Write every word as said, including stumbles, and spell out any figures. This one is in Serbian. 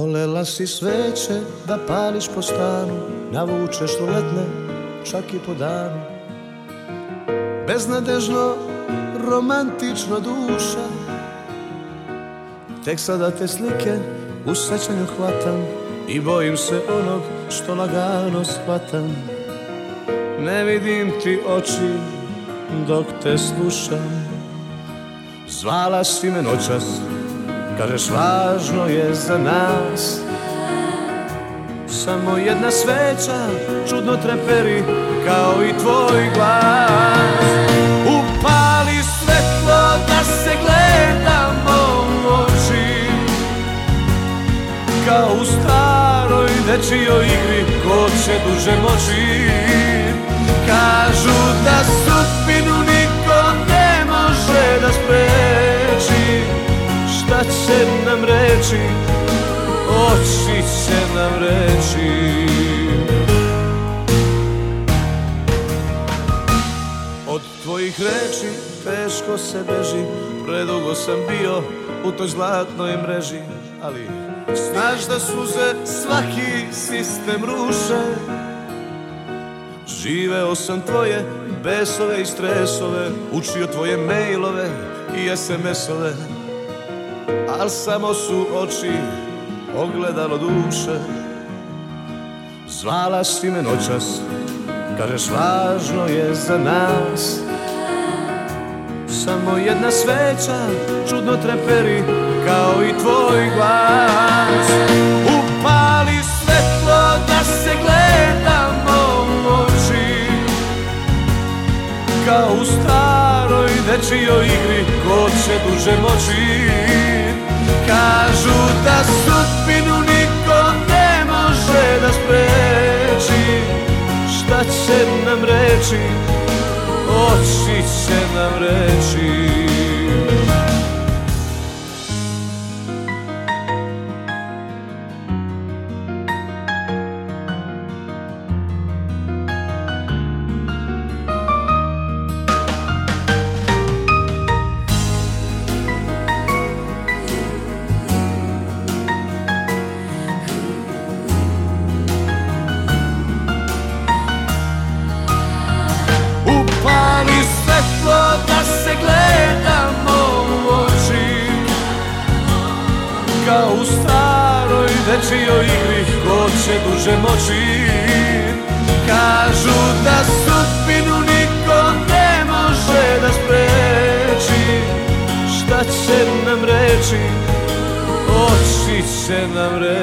Volela si sveće da pališ po stanu, navučeš ruletne čak i po danu. Beznadežno, romantično duša, tek sada te slike u sećanju hvatam i bojim se onog što lagano shvatam. Ne vidim ti oči dok te slušam. Zvala si me noćas, kažeš važno je za nas. Samo jedna sveća čudno treperi kao i tvoj glas. Upali svetlo da se gledamo u oči, kao u staroj dečijoj igri ko će duže moći. Kažu da sudbinu niko ne može da spreči. Šta će nam reći, oči će nam reći. Od tvojih reči teško se beži, predugo sam bio u toj zlatnoj mreži. Ali znaš da suze svaki sistem ruše. Živeo sam tvoje besove i stresove, učio tvoje mailove i es em esove. Al samo su oči ogledalo duše. Zvala si me noćas, kažeš važno je za nas. Samo jedna sveća čudno treperi kao i tvoj glas. Upali svetlo da se gledamo u oči, kao u staroj dečijoj igri ko će duže moći. Kažu da sudbinu niko ne može da spreči. Šta će nam reći, oči će nam reći. Da se gledamo u oči, kao u staroj dečijoj igri ko će duže moći. Kažu da sudbinu niko ne može da spreči. Šta će nam reći, oči će nam reći.